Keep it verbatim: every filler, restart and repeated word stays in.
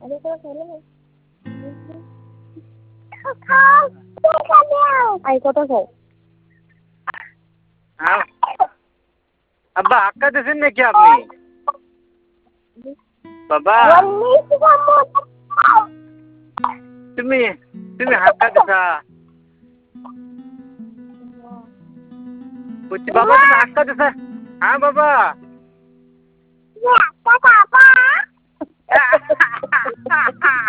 Ada ko sa Ay, kota ko. হ্যাঁ আব্বা হাক্কা দিছেন নাকি আপনি বাবা তুমি তুমি হাক্কা দিছা বলছি বাবা তুমি হাক্কা দিছা হ্যাঁ বাবা Ya, kata apa?